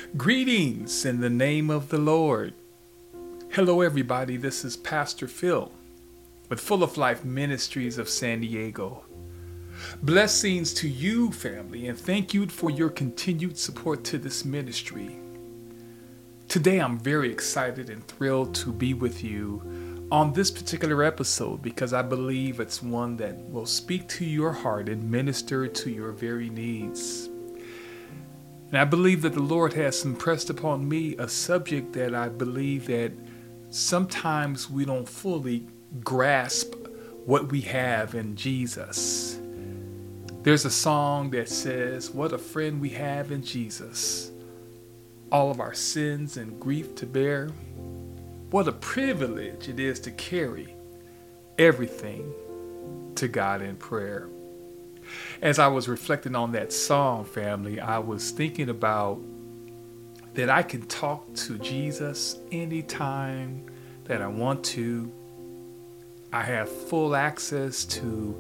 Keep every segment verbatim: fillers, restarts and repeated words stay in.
Greetings in the name of the Lord. Hello, everybody. This is Pastor Phil with Full of Life Ministries of San Diego. Blessings to you, family, and thank you for your continued support to this ministry. Today, I'm very excited and thrilled to be with you on this particular episode because I believe it's one that will speak to your heart and minister to your very needs. And I believe that the Lord has impressed upon me a subject that I believe that sometimes we don't fully grasp what we have in Jesus. There's a song that says, "What a friend we have in Jesus. All of our sins and grief to bear. What a privilege it is to carry everything to God in prayer." As I was reflecting on that song, family, I was thinking about that I can talk to Jesus anytime that I want to. I have full access to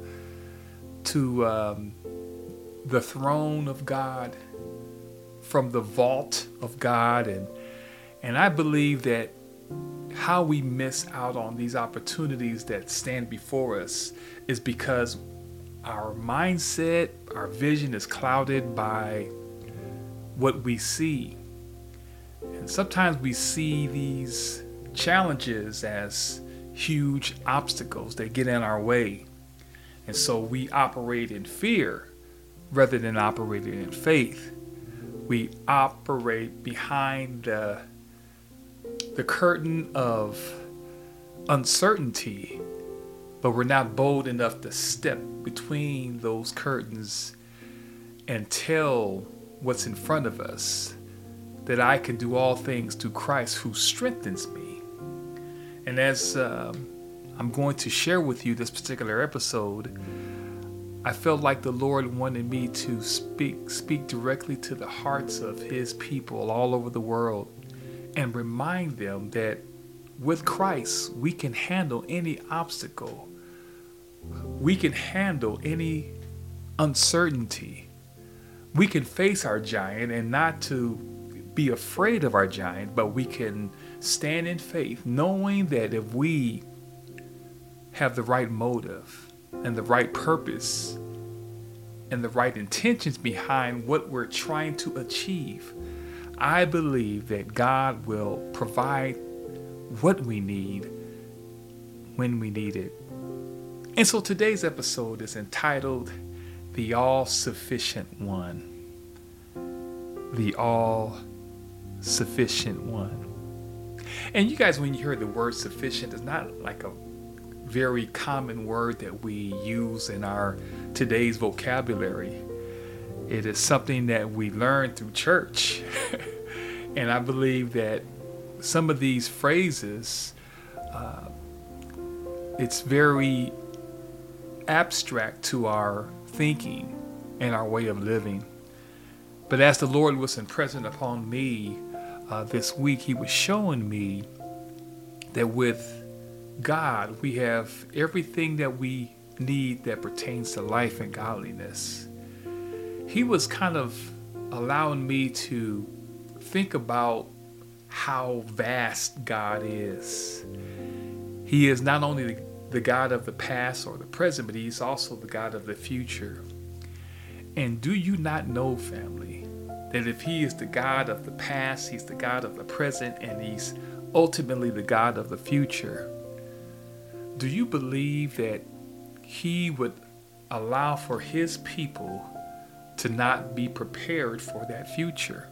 to um, the throne of God, from the vault of God, and and I believe that how we miss out on these opportunities that stand before us is because our mindset, our vision is clouded by what we see. And sometimes we see these challenges as huge obstacles that get in our way. And so we operate in fear rather than operating in faith. We operate behind the, the curtain of uncertainty, but we're not bold enough to step between those curtains and tell what's in front of us, that I can do all things through Christ who strengthens me. And as um, I'm going to share with you this particular episode, I felt like the Lord wanted me to speak, speak directly to the hearts of His people all over the world and remind them that with Christ, we can handle any obstacle. We can handle any uncertainty. We can face our giant and not to be afraid of our giant, but we can stand in faith, knowing that if we have the right motive and the right purpose and the right intentions behind what we're trying to achieve, I believe that God will provide what we need when we need it. And so today's episode is entitled The All-Sufficient One. The All-Sufficient One. And you guys, when you hear the word sufficient, it's not like a very common word that we use in our today's vocabulary. It is something that we learn through church. And I believe that some of these phrases, uh, it's very abstract to our thinking and our way of living. But as the Lord was impressing upon me uh, this week, He was showing me that with God, we have everything that we need that pertains to life and godliness. He was kind of allowing me to think about how vast God is. He is not only the the God of the past or the present, but He's also the God of the future. And do you not know, family, that if He is the God of the past, He's the God of the present, and He's ultimately the God of the future, do you believe that He would allow for His people to not be prepared for that future?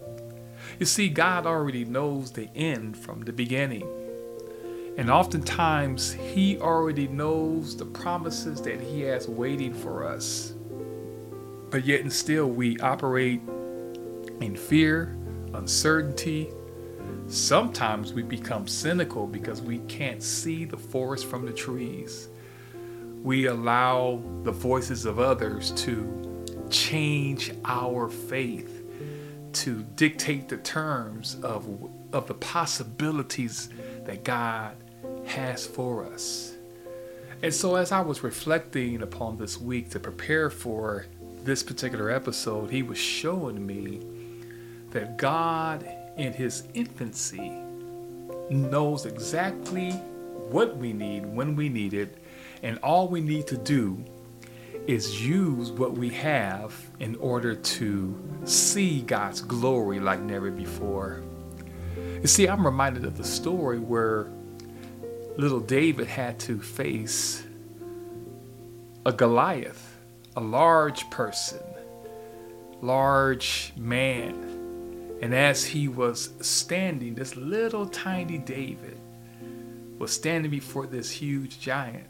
You see, God already knows the end from the beginning. And oftentimes, He already knows the promises that He has waiting for us. But yet and still, we operate in fear, uncertainty. Sometimes we become cynical because we can't see the forest from the trees. We allow the voices of others to change our faith, to dictate the terms of, of the possibilities that God has for us. And so as I was reflecting upon this week to prepare for this particular episode, He was showing me that God in his infancy knows exactly what we need when we need it, and all we need to do is use what we have in order to see God's glory like never before. You see, I'm reminded of the story where little David had to face a Goliath, a large person, large man. And as he was standing, this little tiny David was standing before this huge giant.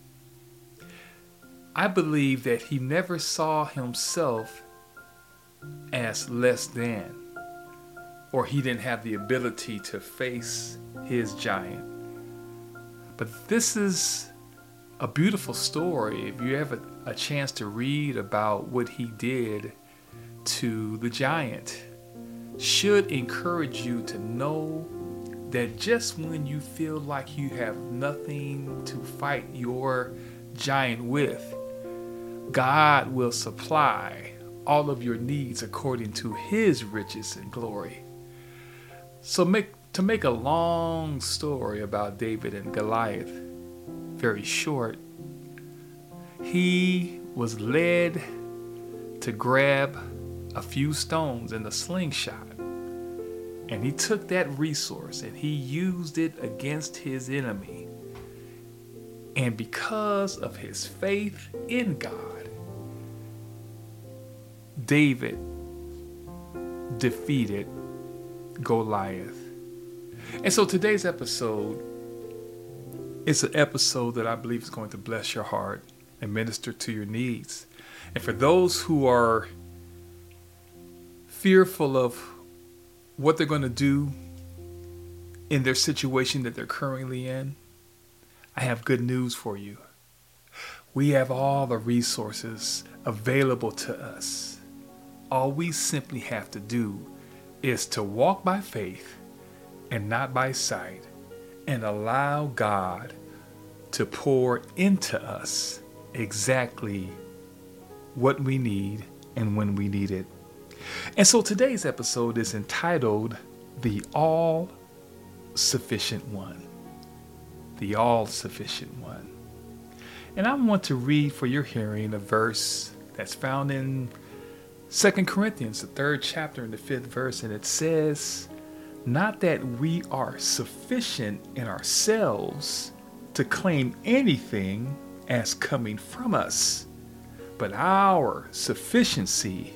I believe that he never saw himself as less than, or he didn't have the ability to face his giant. But this is a beautiful story. If you have a, a chance to read about what he did to the giant, should encourage you to know that just when you feel like you have nothing to fight your giant with, God will supply all of your needs according to his riches and glory. So make to make a long story about David and Goliath very short, he was led to grab a few stones in a slingshot, and he took that resource and he used it against his enemy. And because of his faith in God, David defeated Goliath. And so today's episode is an episode that I believe is going to bless your heart and minister to your needs. And for those who are fearful of what they're going to do in their situation that they're currently in, I have good news for you. We have all the resources available to us. All we simply have to do is to walk by faith and not by sight, and allow God to pour into us exactly what we need and when we need it. And so today's episode is entitled The All-Sufficient One. The All-Sufficient One. And I want to read for your hearing a verse that's found in Second Corinthians, the third chapter and the fifth verse. And it says, "Not that we are sufficient in ourselves to claim anything as coming from us, but our sufficiency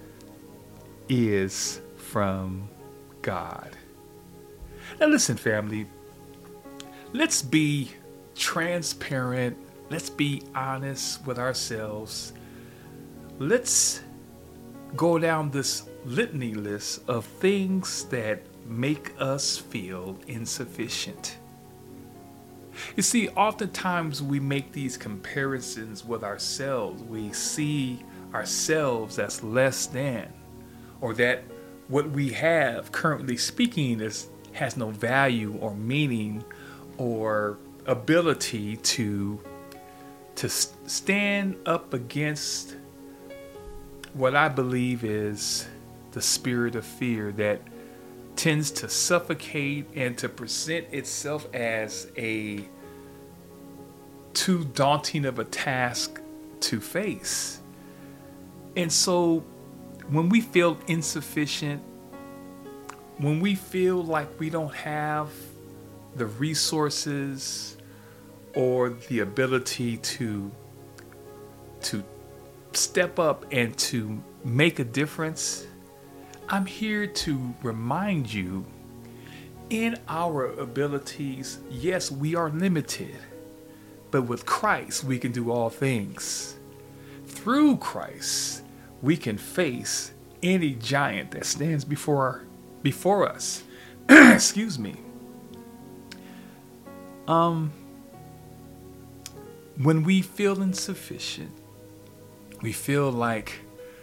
is from God." Now listen, family, let's be transparent. Let's be honest with ourselves. Let's go down this litany list of things that make us feel insufficient. You see, oftentimes we make these comparisons with ourselves. We see ourselves as less than, or that what we have currently speaking is has no value or meaning or ability to to stand up against what I believe is the spirit of fear that tends to suffocate and to present itself as a too daunting of a task to face. And so when we feel insufficient, when we feel like we don't have the resources or the ability to to step up and to make a difference, I'm here to remind you, in our abilities, yes, we are limited, but with Christ, we can do all things. Through Christ, we can face any giant that stands before before us. Excuse me. Um, when we feel insufficient, we feel like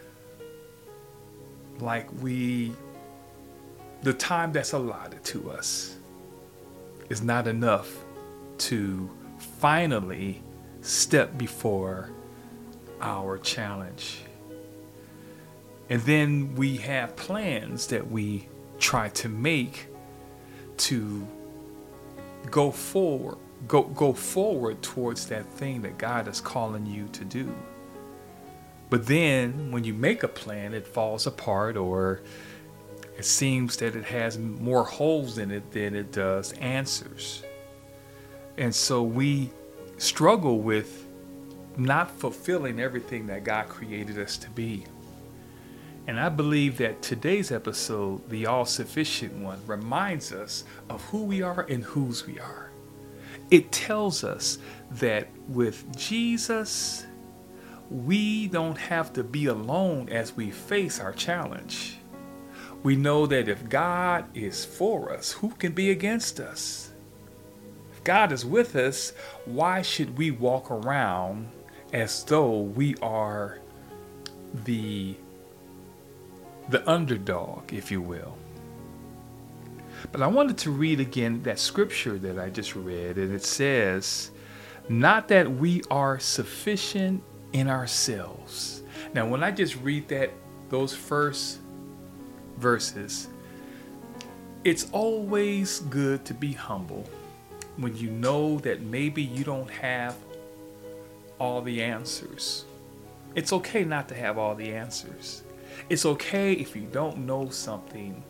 like we the time that's allotted to us is not enough to finally step before our challenge. And then we have plans that we try to make to go forward, go go forward towards that thing that God is calling you to do. But then when you make a plan, it falls apart, or it seems that it has more holes in it than it does answers. And so we struggle with not fulfilling everything that God created us to be. And I believe that today's episode, the all-sufficient one, reminds us of who we are and whose we are. It tells us that with Jesus, we don't have to be alone as we face our challenge. We know that if God is for us, who can be against us? If God is with us, why should we walk around as though we are the the underdog, if you will? But I wanted to read again that scripture that I just read, and it says, not that we are sufficient in ourselves. Now, when I just read that, those first verses, it's always good to be humble when you know that maybe you don't have all the answers. It's okay not to have all the answers. It's okay if you don't know something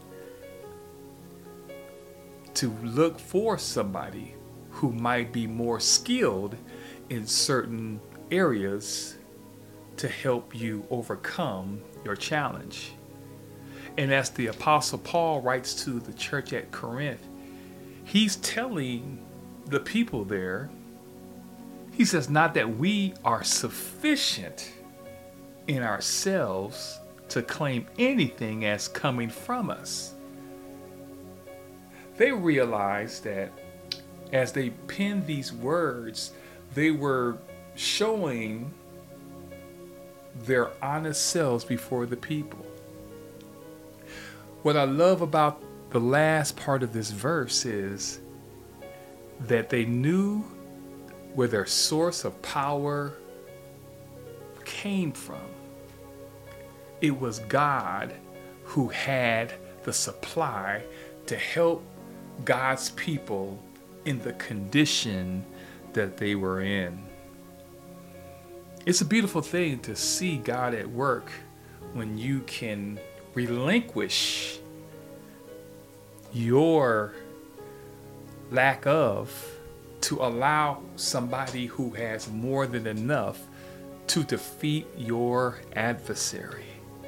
to look for somebody who might be more skilled in certain areas to help you overcome your challenge. And as the Apostle Paul writes to the church at Corinth, he's telling the people there, he says, not that we are sufficient in ourselves to claim anything as coming from us. They realized that as they penned these words, they were showing their honest selves before the people. What I love about the last part of this verse is that they knew where their source of power came from. It was God who had the supply to help God's people in the condition that they were in. It's a beautiful thing to see God at work when you can relinquish your lack of to allow somebody who has more than enough to defeat your adversary.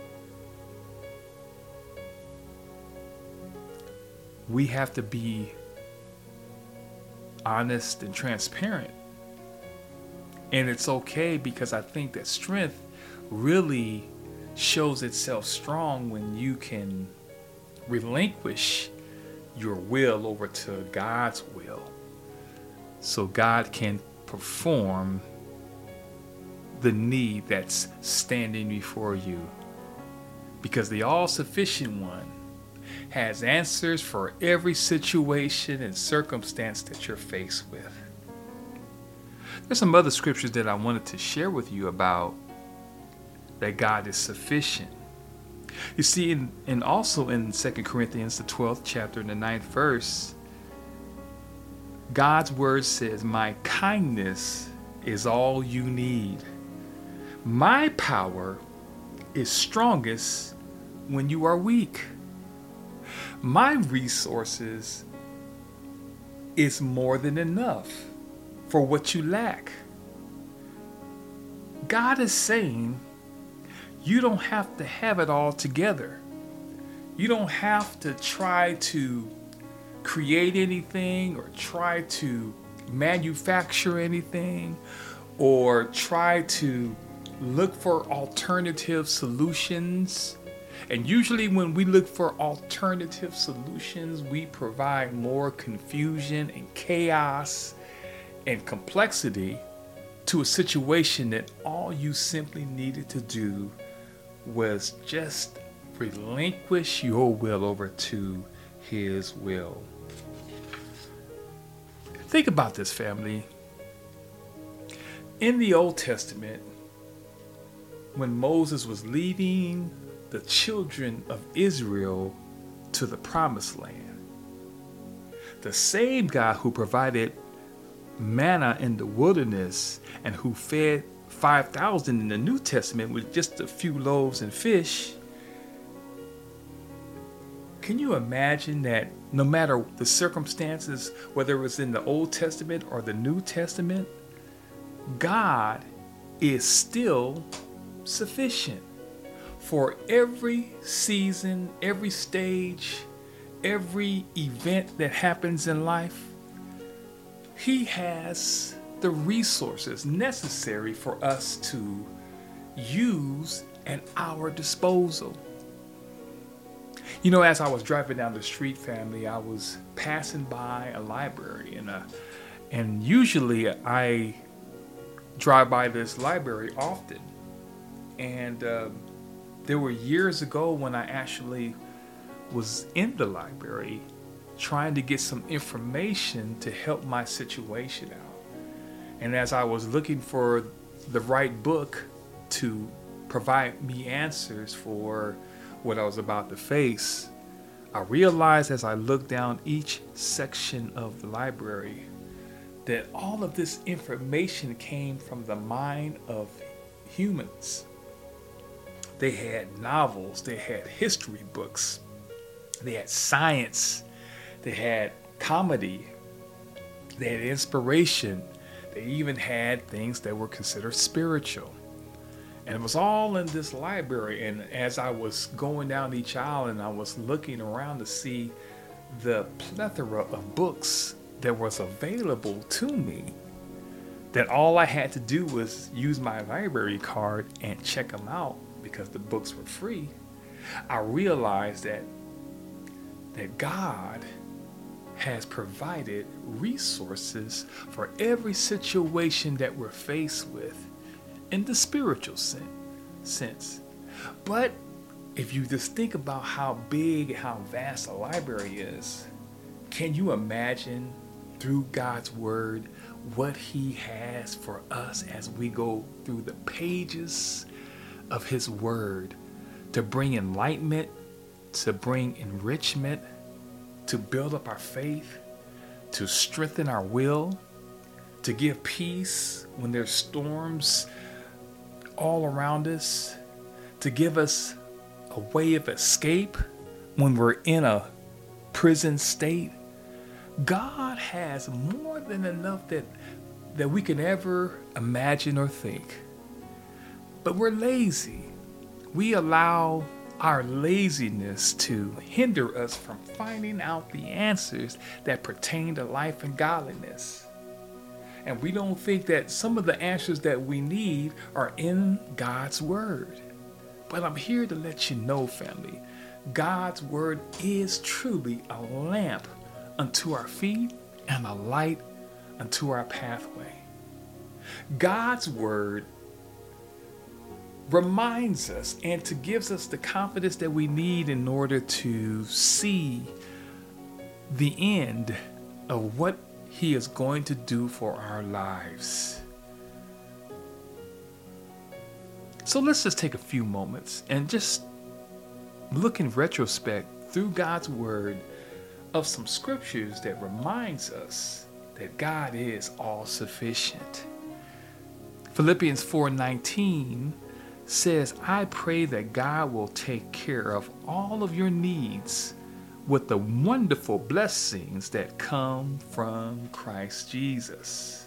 We have to be honest and transparent. And it's okay, because I think that strength really shows itself strong when you can relinquish your will over to God's will, so God can perform the need that's standing before you. Because the all-sufficient one has answers for every situation and circumstance that you're faced with. There's some other scriptures that I wanted to share with you about that God is sufficient. You see, in, and also in Second Corinthians, the twelfth chapter, and the ninth verse, God's word says, my kindness is all you need. My power is strongest when you are weak. My resources is more than enough for what you lack. God is saying you don't have to have it all together. You don't have to try to create anything or try to manufacture anything or try to look for alternative solutions. And usually when we look for alternative solutions, we provide more confusion and chaos and complexity to a situation that all you simply needed to do was just relinquish your will over to His will. Think about this, family. In the Old Testament, when Moses was leading the children of Israel to the promised land. The same God who provided manna in the wilderness and who fed five thousand in the New Testament with just a few loaves and fish. Can you imagine that no matter the circumstances, whether it was in the Old Testament or the New Testament, God is still sufficient for every season, every stage, every event that happens in life? He has the resources necessary for us to use at our disposal. You know, as I was driving down the street, family, I was passing by a library, and uh, and usually I drive by this library often. And uh, there were years ago when I actually was in the library trying to get some information to help my situation out. And as I was looking for the right book to provide me answers for what I was about to face, I realized as I looked down each section of the library that all of this information came from the mind of humans. They had novels, they had history books, they had science, they had comedy, they had inspiration, they even had things that were considered spiritual. And it was all in this library. And as I was going down each aisle and I was looking around to see the plethora of books that was available to me, that all I had to do was use my library card and check them out because the books were free, I realized that that God has provided resources for every situation that we're faced with in the spiritual sen- sense. But if you just think about how big, how vast a library is, can you imagine through God's word what he has for us as we go through the pages of his word to bring enlightenment, to bring enrichment, to build up our faith, to strengthen our will, to give peace when there's storms all around us, to give us a way of escape when we're in a prison state? God has more than enough that that we can ever imagine or think. But we're lazy. We allow our laziness to hinder us from finding out the answers that pertain to life and godliness. And we don't think that some of the answers that we need are in God's word. But I'm here to let you know, family, God's word is truly a lamp unto our feet and a light unto our pathway. God's word reminds us and to gives us the confidence that we need in order to see the end of what he is going to do for our lives. So let's just take a few moments and just look in retrospect through God's word of some scriptures that reminds us that God is all sufficient. Philippians four nineteen says, I pray that God will take care of all of your needs with the wonderful blessings that come from Christ Jesus.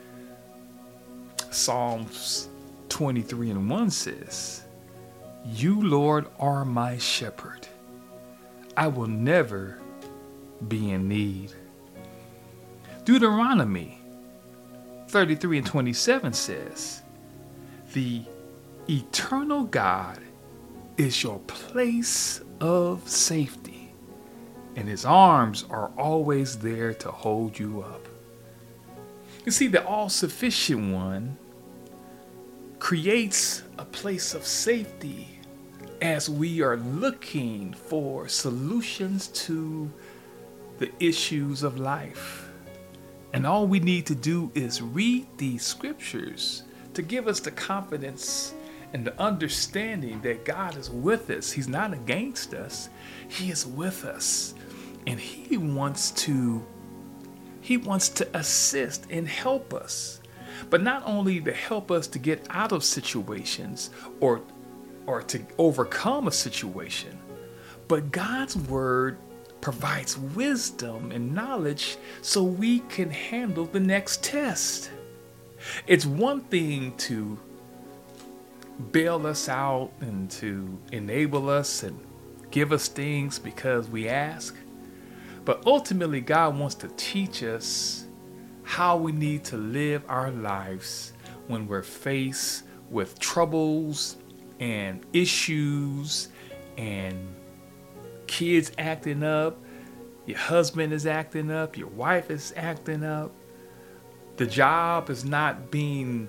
Psalms twenty-three and one says, you, Lord, are my shepherd. I will never be in need. Deuteronomy thirty-three and twenty-seven says, the eternal God is your place of safety, and his arms are always there to hold you up. You see, the all-sufficient one creates a place of safety as we are looking for solutions to the issues of life. And all we need to do is read these scriptures to give us the confidence and the understanding that God is with us. He's not against us. He is with us. And he wants to he wants to assist and help us. But not only to help us to get out of situations or or to overcome a situation, but God's word provides wisdom and knowledge so we can handle the next test. It's one thing to bail us out and to enable us and give us things because we ask, but ultimately God wants to teach us how we need to live our lives when we're faced with troubles and issues and kids acting up, your husband is acting up, your wife is acting up, the job is not being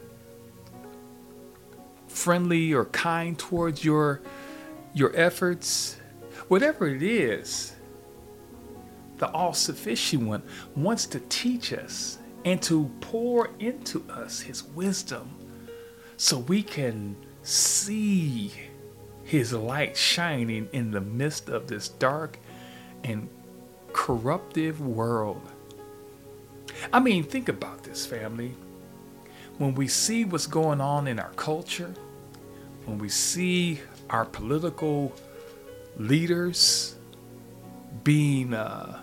friendly or kind towards your your efforts. Whatever it is, the all-sufficient one wants to teach us and to pour into us his wisdom so we can see his light shining in the midst of this dark and corruptive world. I mean, think about this, family. When we see what's going on in our culture, when we see our political leaders being uh,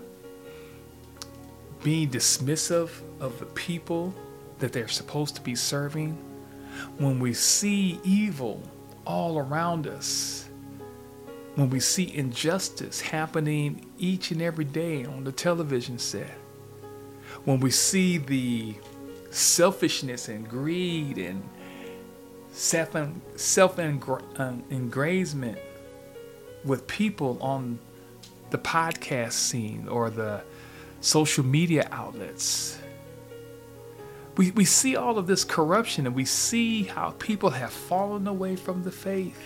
being dismissive of the people that they're supposed to be serving, when we see evil all around us, when we see injustice happening each and every day on the television set, when we see the selfishness and greed and self self engagement with people on the podcast scene or the social media outlets, we we see all of this corruption, and we see how people have fallen away from the faith.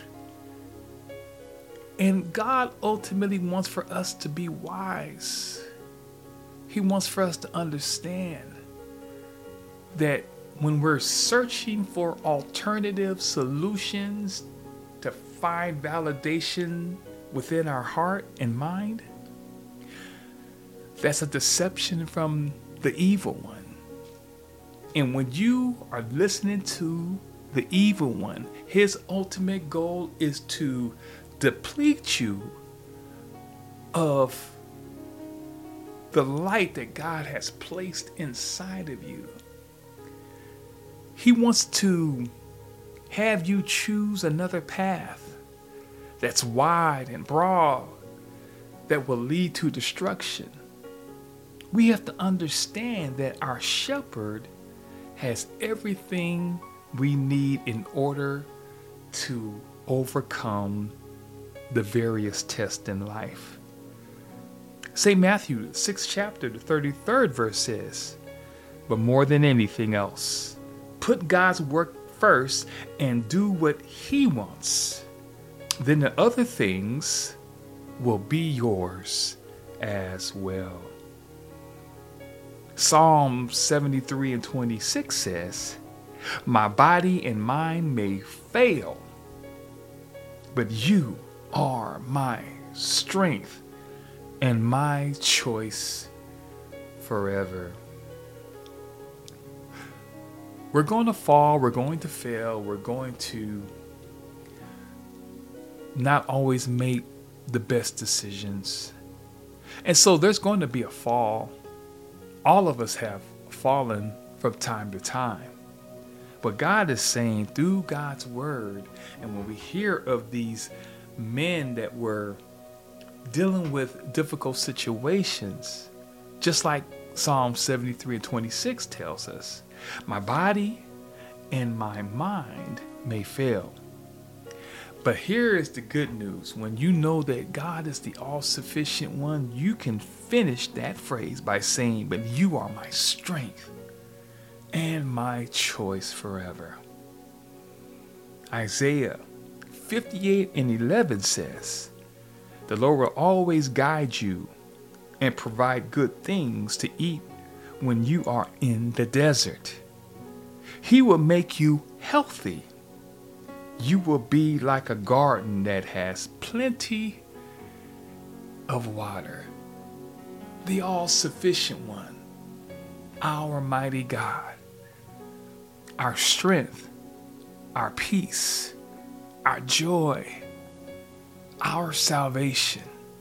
And God ultimately wants for us to be wise. He wants for us to understand that when we're searching for alternative solutions to find validation within our heart and mind, that's a deception from the evil one. And when you are listening to the evil one, his ultimate goal is to deplete you of the light that God has placed inside of you. He wants to have you choose another path that's wide and broad that will lead to destruction. We have to understand that our shepherd has everything we need in order to overcome the various tests in life. Saint Matthew, the sixth chapter, the thirty-third verse says, "But more than anything else, put God's work first and do what he wants. Then the other things will be yours as well." Psalm seventy-three and twenty-six says, "My body and mind may fail, but you are my strength and my choice forever." We're going to fall, we're going to fail, we're going to not always make the best decisions. And so there's going to be a fall. All of us have fallen from time to time. But God is saying through God's word, and when we hear of these men that were dealing with difficult situations, just like Psalm seventy-three and twenty-six tells us, "My body and my mind may fail." But here is the good news. When you know that God is the all-sufficient one, you can finish that phrase by saying, "But you are my strength and my choice forever." Isaiah fifty-eight and eleven says, "The Lord will always guide you and provide good things to eat when you are in the desert. He will make you healthy You will be like a garden that has plenty of water. The all-sufficient one, our mighty God, our strength, our peace, our joy, our salvation.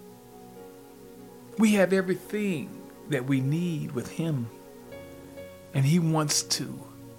We have everything that we need with him. And he wants to.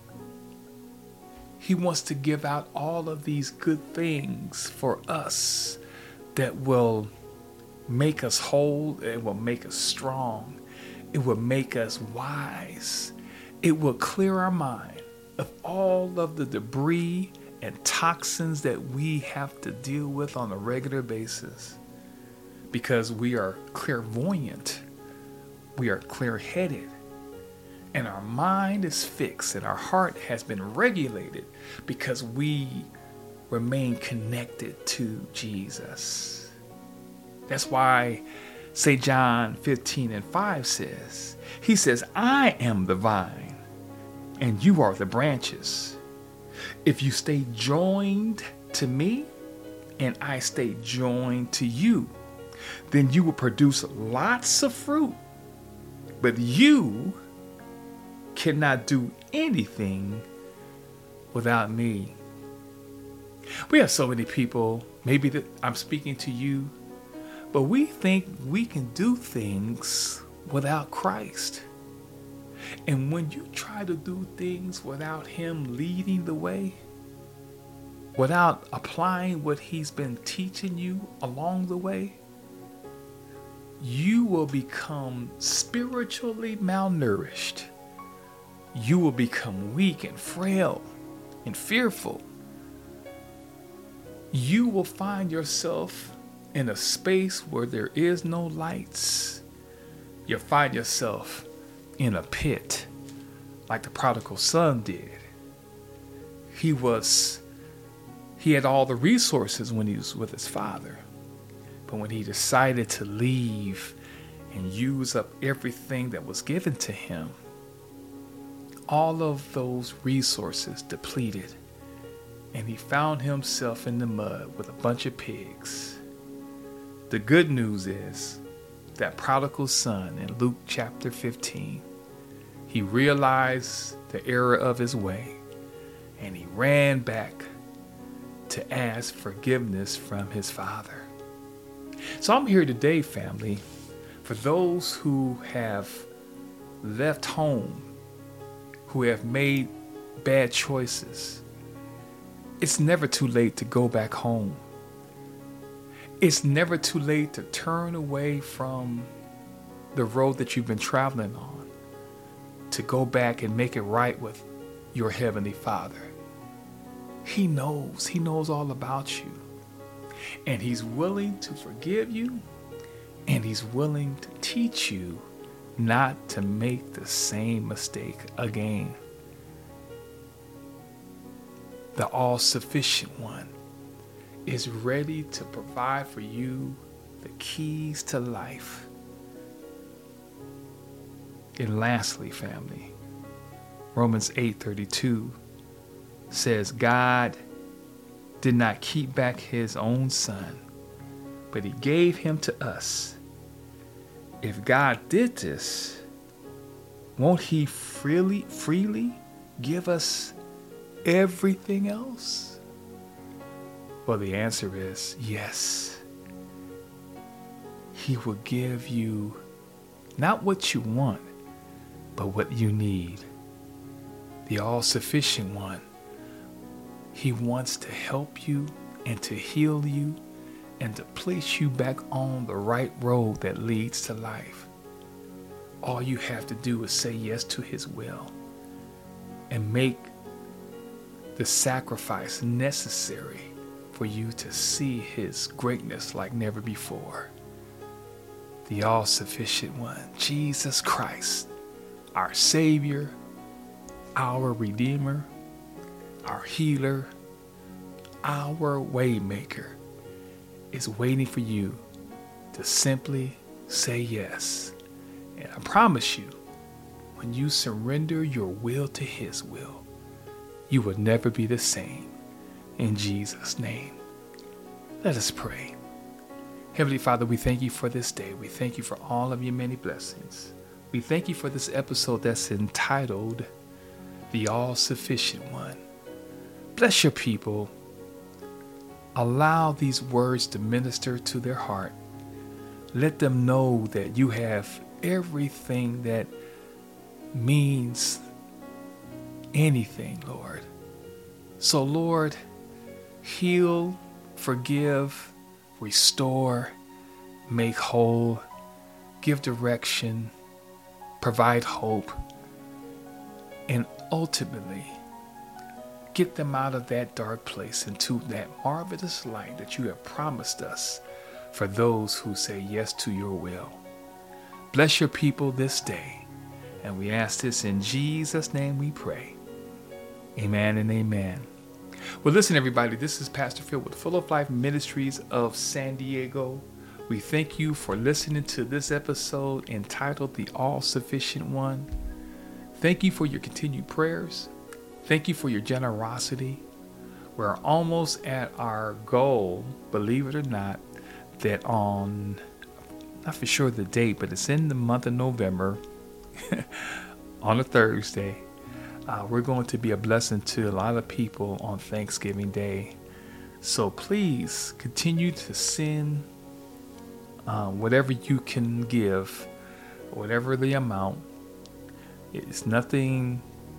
He wants to give out all of these good things for us that will make us whole. It will make us strong. It will make us wise. It will clear our mind of all of the debris and toxins that we have to deal with on a regular basis, because we are clairvoyant, we are clear-headed, and our mind is fixed and our heart has been regulated because we remain connected to Jesus. That's why Saint John fifteen and five says, he says, I am the vine and you are the branches. If you stay joined to me and I stay joined to you, then you will produce lots of fruit. But you cannot do anything without me. We have so many people, maybe that I'm speaking to you, but we think we can do things without Christ. And when you try to do things without him leading the way, without applying what he's been teaching you along the way, you will become spiritually malnourished. You will become weak and frail and fearful. You will find yourself in a space where there is no lights. You'll find yourself in a pit like the prodigal son did. He was, he had all the resources when he was with his father. But when he decided to leave and use up everything that was given to him, all of those resources depleted, and he found himself in the mud with a bunch of pigs. The good news is that prodigal son in Luke chapter fifteen, he realized the error of his way and he ran back to ask forgiveness from his father. So I'm here today, family, for those who have left home, who have made bad choices. It's never too late to go back home. It's never too late to turn away from the road that you've been traveling on, to go back and make it right with your Heavenly Father. He knows, he knows all about you. And he's willing to forgive you, and he's willing to teach you not to make the same mistake again. The all-sufficient one is ready to provide for you the keys to life. And lastly, family, Romans eight thirty-two says, God did not keep back his own son, but he gave him to us. If God did this, won't he freely, freely give us everything else? Well, the answer is yes. He will give you not what you want, but what you need. The all-sufficient one. He wants to help you and to heal you and to place you back on the right road that leads to life. All you have to do is say yes to his will and make the sacrifice necessary for you to see his greatness like never before. The all-sufficient one, Jesus Christ, our Savior, our Redeemer, our healer, our waymaker, is waiting for you to simply say yes. And I promise you, when you surrender your will to his will, you will never be the same, in Jesus' name. Let us pray. Heavenly Father, we thank you for this day. We thank you for all of your many blessings. We thank you for this episode that's entitled The All-Sufficient One. Bless your people. Allow these words to minister to their heart. Let them know that you have everything that means anything, Lord. So, Lord, heal, forgive, restore, make whole, give direction, provide hope, and ultimately get them out of that dark place into that marvelous light that you have promised us for those who say yes to your will. Bless your people this day, and we ask this in Jesus' name we pray. Amen and amen. Well, listen, everybody, this is Pastor Phil with Full of Life Ministries of San Diego. We thank you for listening to this episode entitled The All-Sufficient One. Thank you for your continued prayers. Thank you for your generosity. We're almost at our goal, believe it or not, that on, not for sure the date, but it's in the month of November, on a Thursday. Uh, we're going to be a blessing to a lot of people on Thanksgiving Day. So please continue to send uh, whatever you can give, whatever the amount. It's nothing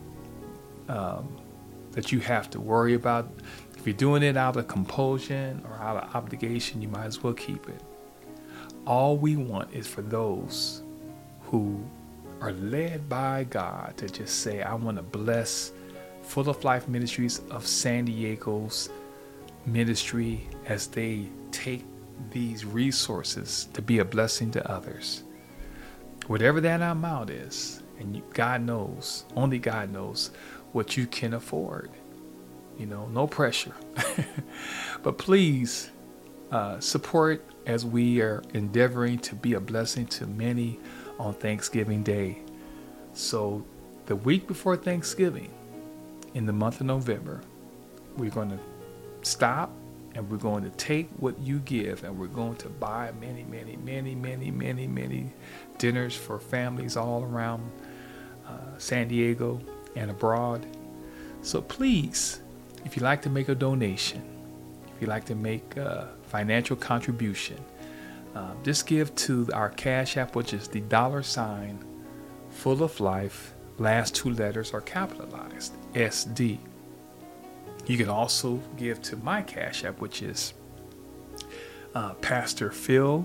um, that you have to worry about. If you're doing it out of compulsion or out of obligation, you might as well keep it. All we want is for those who are led by God to just say, I want to bless Full of Life Ministries of San Diego's ministry as they take these resources to be a blessing to others. Whatever that amount is, and you, God knows, only God knows what you can afford. You know, no pressure. But please uh, support as we are endeavoring to be a blessing to many on Thanksgiving Day. So the week before Thanksgiving, in the month of November, we're going to stop and we're going to take what you give and we're going to buy many, many, many, many, many, many dinners for families all around uh, San Diego and abroad. So please, if you'd like to make a donation, if you'd like to make a financial contribution, Uh, just give to our Cash App, which is the dollar sign Full of Life. Last two letters are capitalized, S D. You can also give to my Cash App, which is uh, Pastor Phil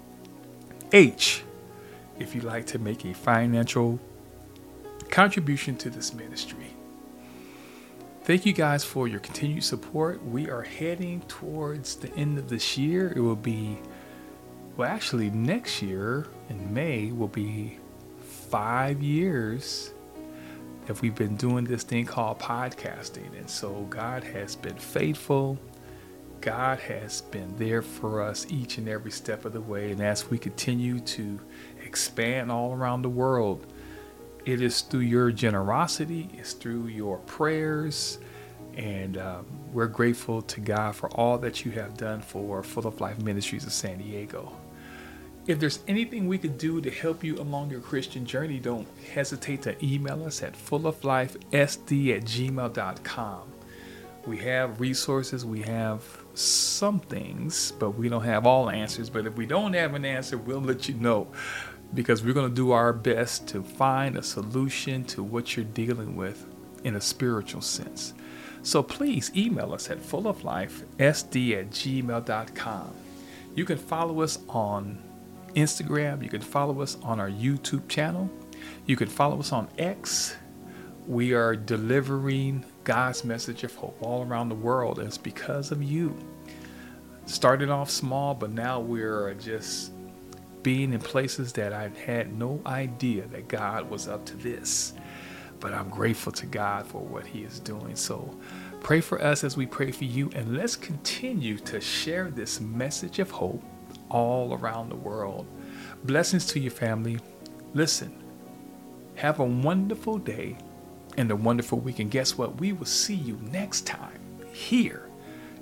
H. If you'd like to make a financial contribution to this ministry. Thank you guys for your continued support. We are heading towards the end of this year. It will be Well, actually, next year in May will be five years that we've been doing this thing called podcasting. And so God has been faithful. God has been there for us each and every step of the way. And as we continue to expand all around the world, it is through your generosity, it's through your prayers. And um, we're grateful to God for all that you have done for Full of Life Ministries of San Diego. If there's anything we could do to help you along your Christian journey, don't hesitate to email us at fulloflifesd at gmail dot com. We have resources, we have some things, but we don't have all answers. But if we don't have an answer, we'll let you know, because we're going to do our best to find a solution to what you're dealing with in a spiritual sense. So please email us at fulloflifesd at gmail dot com. You can follow us on Instagram. You can follow us on our YouTube channel. You can follow us on X. We are delivering God's message of hope all around the world. And it's because of you. Started off small, but now we're just being in places that I had no idea that God was up to this. But I'm grateful to God for what he is doing. So pray for us as we pray for you. And let's continue to share this message of hope all around the world. Blessings to your family. Listen, have a wonderful day and a wonderful week. And guess what? We will see you next time here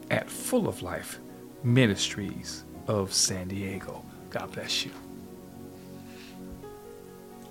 at Full of Life Ministries of San Diego. God bless you.